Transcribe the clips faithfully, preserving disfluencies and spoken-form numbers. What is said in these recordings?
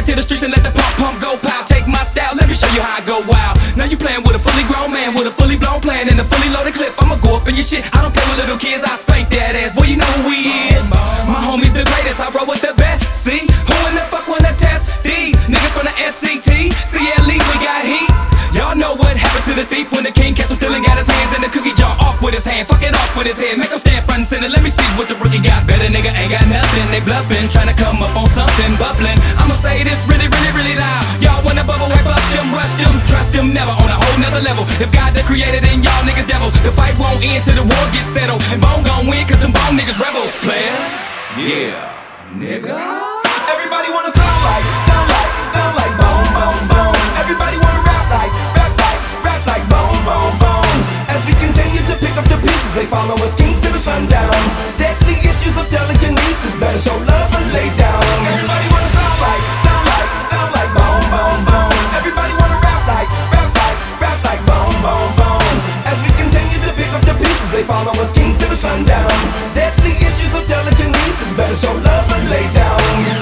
it to the streets and let the pump pump go pow. Take my style, let me show you how I go wild. Now you playing with a fully grown man with a fully blown plan and a fully loaded clip. I'ma go up in your shit. I don't play with little kids, I spank that ass. Boy, you know who he is. My homie's the greatest. I roll with the best. See who in the fuck wanna test these niggas from the S C T, C L E? We got heat. Y'all know what happened to the thief when the king catch him stealing, got his hands in the cookie jar, off with his hand, fuck it off with his head, make him stand front and center. Let me see what the rookie got. Better nigga ain't got nothing, they bluffing, trying to come up on something bubbling. I'ma say this really, really, really loud. Y'all wanna bubble, I bust them, rush them, trust them never on a whole nother level. If God the creator, then y'all niggas devils. The fight won't end till the war gets settled, and Bone gon' win cause them Bone niggas rebels. Player, yeah, nigga. Everybody wanna sound like, sound like, sound like Bone, Bone, Bone. Everybody wanna rap like, rap like, rap like Bone, Bone, Bone. As we continue to pick up the pieces, they follow us kings to the sundown. Deadly issues of telekinesis, better show love or lay down. Everybody wanna sound like, sound like, sound like Bone, Bone, Bone. Everybody wanna rap like, rap like, rap like Bone, Bone, Bone. As we continue to pick up the pieces, they follow us kings to the sundown. Deadly issues of telekinesis, better show love or lay down.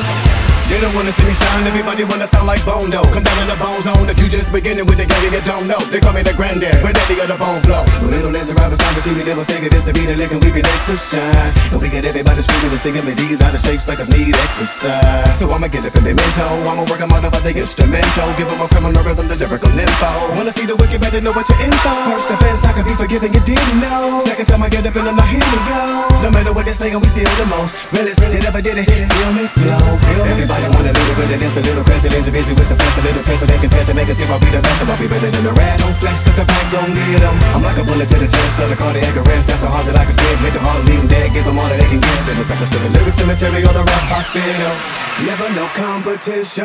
They don't wanna see me shine, everybody wanna sound like Bone though. Come down in the Bone Zone, if you just beginning with the gang you don't know. They call me the granddad, granddaddy of the Bone Flow. With little as a rapper, time to see me never figure this to be the lick and we be next to shine. And we get everybody screaming and singing me these out of shape suckers need exercise. So I'ma get up in their mental, I'ma work them out about the instrumental. Give them a criminal rhythm, the lyrical info. Wanna see the wicked, better know what you're in for. First offense, I could be forgiven, you didn't know. Second time I get up and I'm like, here we go. No matter what they say, we still the most realest that ever did it. Feel me, flow, feel me. Everybody want a little bit of this, a little crazy, lazy, busy with some fancy little taste so they can test and make it see why we the best, and why we better than the rest. Don't flex cause the pack gon' get them. I'm like a bullet to the chest of the cardiac arrest. That's so hard that I can spit. Hit the heart, leave them dead, give them all that they can get. Send the suckers to the lyric cemetery or the rap hospital. Never no competition.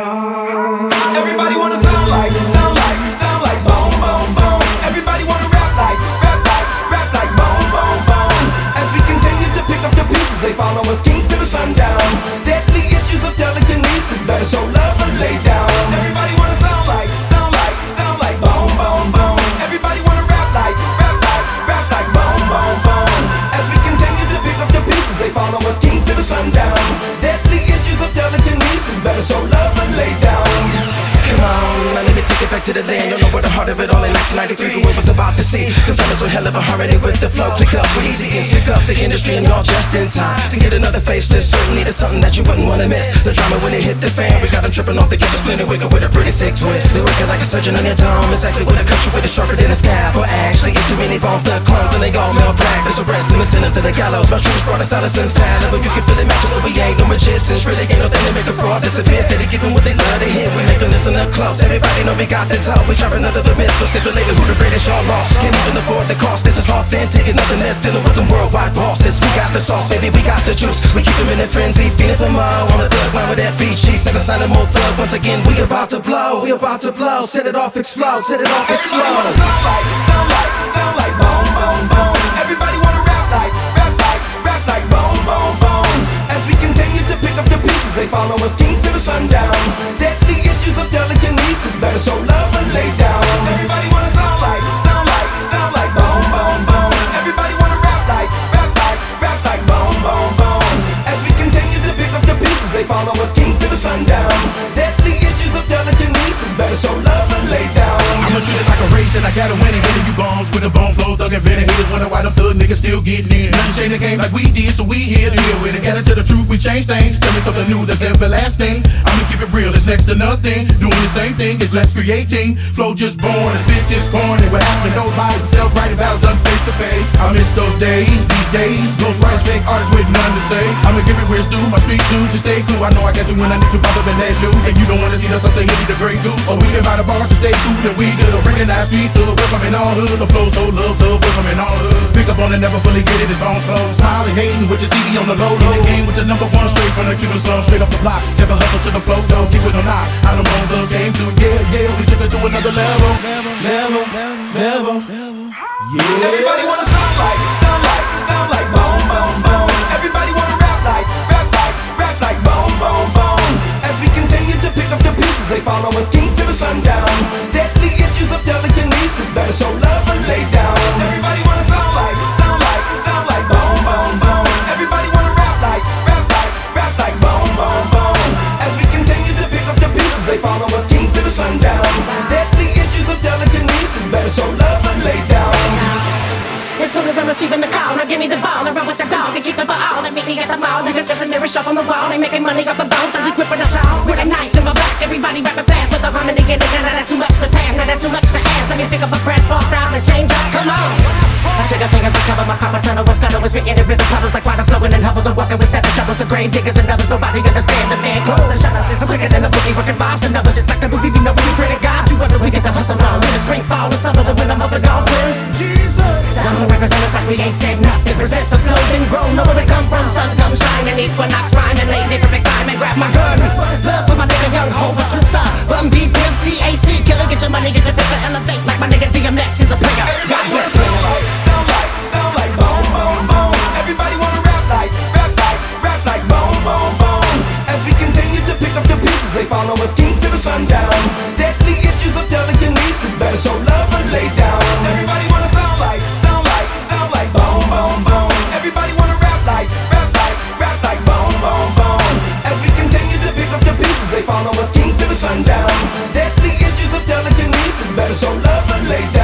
Everybody wanna sound like, sound like, sound like Bone, Bone, Bone. Everybody wanna rap like, rap like, rap like Bone, Bone, Bone. As we continue to pick up the pieces, they follow us kings to the sundown. Deadly issues of telekinesis, better show love or lay down. Everybody wanna sound like, sound like, sound like Bone, Bone, Bone. Everybody wanna rap like, rap like, rap like Bone, Bone, Bone. As we continue to pick up the pieces, they follow us kings to the sundown. Deadly issues of telekinesis, better show love or lay down. Come on, now let me take it back to the land. You'll know where the heart of it all in nineteen ninety-three, who it was about to see. The fellas were hell of a harmony with the flow. Click up with easy and stick up the industry and y'all just in time to get another facelift. Certainly there's something that you wouldn't wanna miss. The drama when it hit the fan, we got them tripping off the gift, splitting wiggle with a pretty sick twist. They're working like a surgeon on your dome, exactly what a country with a sharper than a scalpel. Actually, it's too many bone thug clones and they all malpractice. Arrest them and send them to the gallows. My truth brought a style is infallible. You can feel it matching, but we ain't no magicians. Really ain't no thing to make a fraud disappear. Steady giving what they love to hear. We make them listen up close. Everybody know we got the toe. We drop another miss, so stipulated who the greatest y'all lost. Can't even afford the cost. This is authentic and nothing less dealing with them worldwide bosses. We got the sauce, baby, we got the juice. We keep them in a frenzy, feeding for more. On the thug line with F B G, set aside a more thug. Once again, we about to blow. We about to blow. Set it off, explode. Set it off, explode. Everybody wanna sound like, sound like, sound like Bone, Bone, Bone. Everybody wanna rap like, rap like, rap like Bone, Bone, Bone. As we continue to pick up the pieces, they follow us kings to the sundown. Deadly issues of telekinesis, better show love or lay down. Everybody wanna sound like, sound like, sound like Bone, Bone, Bone. Everybody wanna rap like, rap like, rap like Bone, Bone, Bone. As we continue to pick up the pieces, they follow us kings to the sundown. Deadly issues of telekinesis, better show love or lay down. I'ma treat it like a race and I gotta win it. Hitting you bones with a bone flow, thug and venom. Haters wonder why them thug niggas still getting in. Nothing changed the game like we did, so we here to deal with it. Get it to the truth, we change things. Tell me something new that's everlasting. I'ma keep it real, it's next to nothing. Doing the same thing, it's less creating. Flow just born, and spit just corn. And what happened, nobody self writing battles done face to face. I miss those days, these days. Ghost writers, fake artists with nothing to say. I'ma give it where it's due, my street dude, just stay cool. I know I got you when I need you, brother, than that dude. And you don't wanna see us, I say hit me the great dude. Or we can buy the bar to stay cool, and we do the recognize street thug. Whip 'em in all hood, the flow so love, thug, whip 'em in all hood. Pick up on it, never fully get it, it's bone flow. Smiling, hating with your C D on the low, low. In the game with the number one, straight from the Cuban song, straight up the block. Never hustle to the flow, though, keep it on knock. I don't know those game to, yeah, yeah, we took it to another level, level, level, yeah. Everybody wanna sound like, sound like, sound like Bone, Bone, Bone. Everybody wanna rap like, rap like, rap like Bone, Bone, Bone. As we continue to pick up the pieces, they follow us kings to the sundown. Deadly issues of telekinesis, better show love or lay down. Everybody wanna sound like, sound like, sound like Bone, Bone, Bone. Everybody wanna rap like, rap like, rap like Bone, Bone, Bone. As we continue to pick up the pieces, receiving the call. Now give me the ball and run with the dog and keep the ball and meet me at the mall. Niggas at the nearest shop on the wall. They making money off the bone. Thugs equipped with a shawl with a knife in my back. Everybody rapping fast with the harmony in it. Now that's too much to pass. Now that's too much to ask. Let me pick up a brass ball style and change up. Come on. I trigger fingers to cover my carpet tunnel. What's gutter was written in river puddles like water flowing in hovels. I'm walking with seven shovels, the grave diggers and others. Nobody understand the man clothes and shut up. I'm quicker than a boogie, working bobs and numbers. Just like the movie, we know we pray to God. You wonder we get the hustle on. Winter, spring, fall, and summer, and when I'm up and gone, praise Jesus. Don't represent us like we ain't said nothing. Present the flow, then grow. Know where it come from. Sun come shine and equinox rhyme and lazy perfect time and grab my gun. Love to my nigga young ho, but twister. Bum B, P M C, A C, killer. Get your money, get your paper, elevate like my nigga D M X is a player. God bless you. Sound like, sound like boom, boom, boom. Everybody wanna rap like, rap like, rap like boom, boom, boom. As we continue to pick up the pieces, they follow us kings to the sundown. Deadly issues of telekinesis, better show love or lay down. Everybody wanna sound like, sound like, sound like boom, boom, boom. Everybody wanna rap like, rap like, rap like boom, boom, boom. As we continue to pick up the pieces, they follow us kings to the sundown. Deadly issues of telekinesis, better show love or lay down.